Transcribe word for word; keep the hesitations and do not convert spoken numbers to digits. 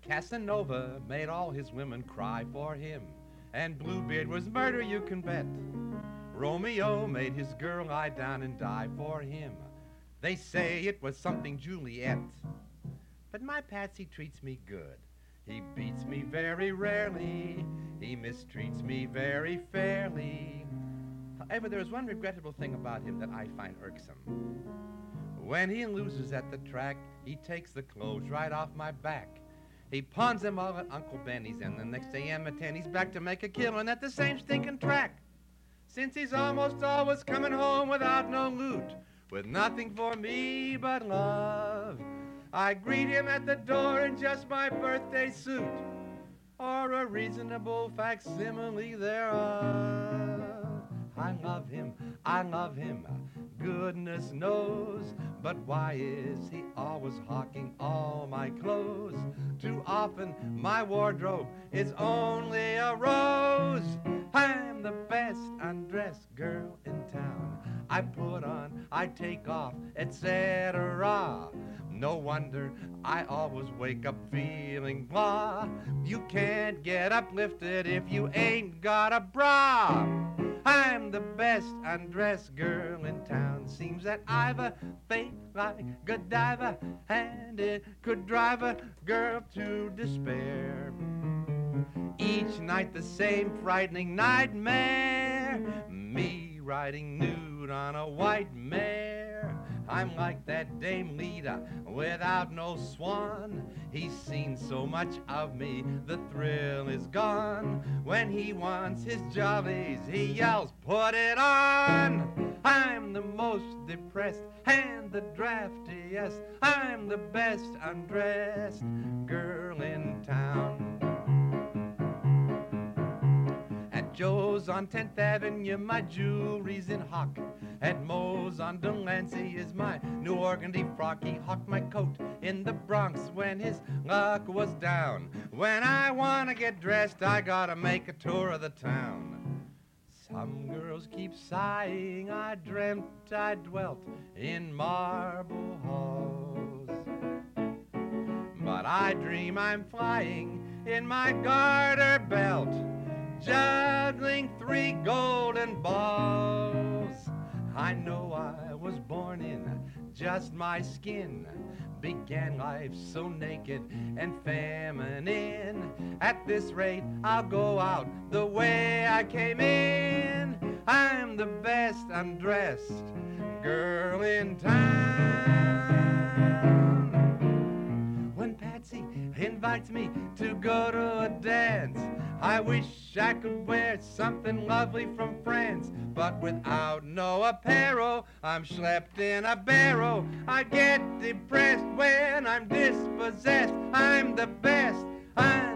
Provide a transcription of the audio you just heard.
Casanova made all his women cry for him, and Bluebeard was murder, you can bet. Romeo made his girl lie down and die for him. They say it was something Juliet. But my Patsy treats me good. He beats me very rarely. He mistreats me very fairly. However, there is one regrettable thing about him that I find irksome. When he loses at the track, he takes the clothes right off my back. He pawns them all at Uncle Benny's, and the next A M at ten he's back to make a killing at the same stinking track. Since he's almost always coming home without no loot, with nothing for me but love, I greet him at the door in just my birthday suit, or a reasonable facsimile thereof. I love him, I love him, goodness knows, but why is he always hawking all my clothes? Too often my wardrobe is only a rose. I'm the best undressed girl in town. I put on, I take off, et cetera. No wonder I always wake up feeling blah. You can't get uplifted if you ain't got a bra. I'm the best undressed girl in town. Seems that I've a thing like Godiva, and it could drive a girl to despair. Each night the same frightening nightmare, me riding nude on a white mare. I'm like that Dame Leda without no swan. He's seen so much of me, the thrill is gone. When he wants his jollies, he yells, put it on. I'm the most depressed and the draftiest. I'm the best undressed girl in town. Joe's on tenth Avenue, my jewelry's in hock. At Moe's on Delancey is my new organdy frock. He hawked my coat in the Bronx when his luck was down. When I want to get dressed, I gotta make a tour of the town. Some girls keep sighing, I dreamt I dwelt in marble halls. But I dream I'm flying in my garter belt, juggling three golden balls. I know I was born in just my skin, began life so naked and feminine. At this rate, I'll go out the way I came in. I'm the best undressed girl in town. When Patsy invites me to go to a dance, I wish I could wear something lovely from France, but without no apparel, I'm schlepped in a barrel. I get depressed when I'm dispossessed. I'm the best. I'm